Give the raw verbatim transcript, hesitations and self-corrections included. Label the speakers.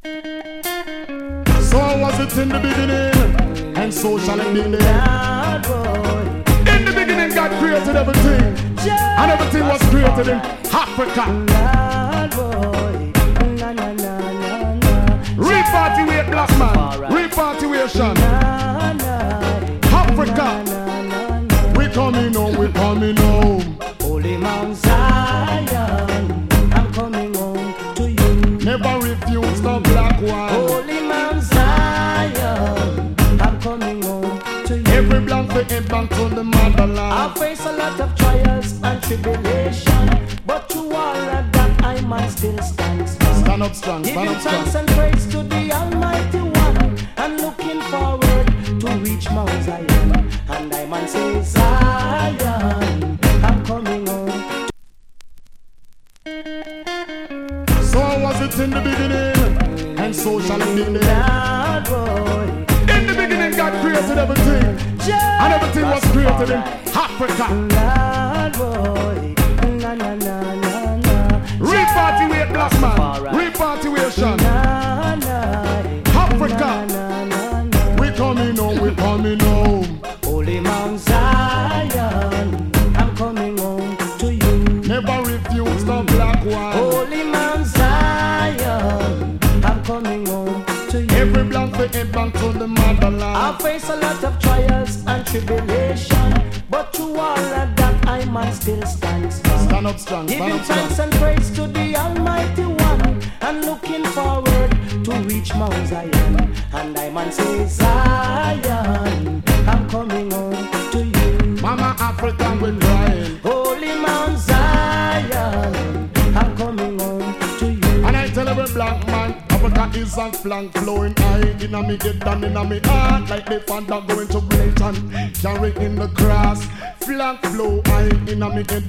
Speaker 1: So was it in the beginning, and so shall it be in the end. In the beginning, God created everything, and everything was created in Africa. Repatriate black man, repatriation. Africa, we coming home, we coming home.
Speaker 2: Holy Mount Zion, I'm coming home to you.
Speaker 1: Never refuse the black one.
Speaker 2: Holy Mount Zion, I'm coming home to you.
Speaker 1: Every black for head back to the motherland.
Speaker 2: I face a lot of trials and tribulation, but through all of that I might still stand strong.
Speaker 1: Stand up strong, stand
Speaker 2: Giving
Speaker 1: up strong.
Speaker 2: thanks and praise to the Almighty One, and looking forward to reach Mount Zion. And I man say Zion, I'm coming home.
Speaker 1: So was it in the beginning, and so shall it be in the end. In the beginning, God created everything, and everything was created in Africa. Repatriate black man, repatriation. Africa, we coming home, we coming home.
Speaker 2: Holy Mount Zion, I'm coming home to you.
Speaker 1: Never refuse the black one.
Speaker 2: Holy Mount Zion, I'm coming home to you.
Speaker 1: Every black for head back to the motherland.
Speaker 2: I face a lot of trials and tribulation, but through all of that I must still stand strong.
Speaker 1: Stand up strong, stand
Speaker 2: Giving
Speaker 1: up strong.
Speaker 2: thanks and praise to the Almighty One, and looking forward to reach Mount Zion. And I man say Zion, I'm coming home to you.
Speaker 1: Mama Africa, we're crying.
Speaker 2: Holy Mount Zion, I'm coming home to you.
Speaker 1: And I tell every black man, Africa is on flank flowing high. Inna me get down inna me heart, like the Fanta going to Brighton. Carry in the cross, flank flow high. Inna me get